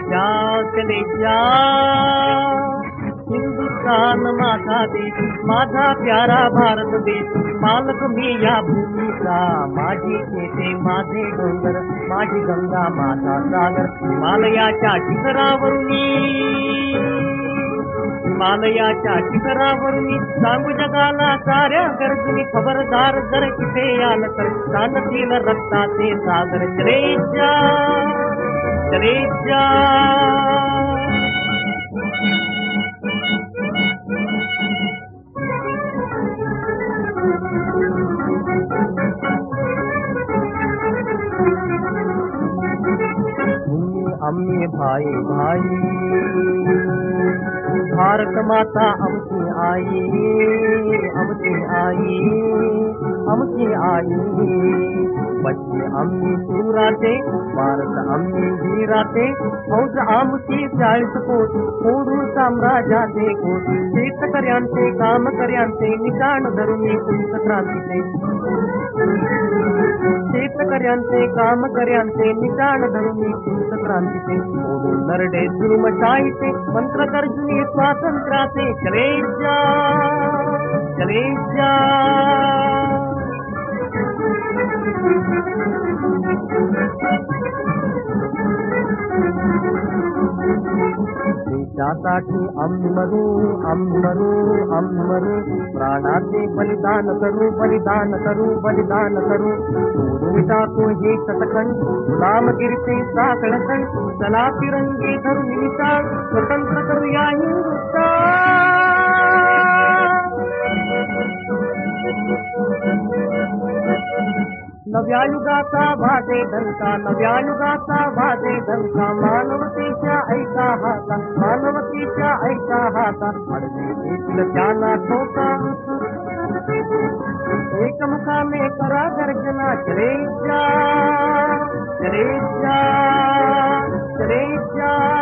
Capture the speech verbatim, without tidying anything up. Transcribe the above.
जा चले जा हिंदुस्तान माझा देश, माझा प्यारा भारत देश, मालक मी या भूमीचा, माझी शेते माझे डोंगर, माझी गंगा माझा सागर, हिमालयाच्या शिखरावरून हिमालयाच्या शिखरावरून सांगू जगाला साऱ्या गरजूनी, खबरदार जर किथे आलं तर सांगतील रक्ताचे सागर. चले जा चले जा अम्मी भाई भाई, भारत माता आमची आई, आमची आई, आमची आई. बच्चे आम्ही तू राहते, भारत आम्ही ही राहते, फौज आमची चाळीस कोट, फोडून साम्राज्याचे कोट, शेतकऱ्यांचे कामकऱ्यांचे निशाण धरून पुंच क्रांतीचे, शेतकऱ्यांचे कामकऱ्यांचे निशाण धरून पुंच क्रांतीचे, फोडून नरडे जुलुमशाहीचे, मंत्र गर्जनी स्वातंत्र्याचे. चले जा चले जा देशासाठी आम्ही मरू, आम्ही मरू, आम्ही मरू, प्राणाचे बलिदान करू, बलिदान करू, बलिदान करू, सोडून टाकू हे शतखंड, गुलामगिरीचे साखळखंड, चला तिरंगी धरून निशाण, स्वतंत्र करूया हिंदुस्थान. नव्या युगाचा वाजे धनका, नव्या युगाचा वाजे धनका, मानवतेच्या ऐका हाता, मानवतेच्या ऐका हाता, अडवे येतील त्यांना ठोका, एकमुखाने करा गर्जना. चले जा चले जा चले जा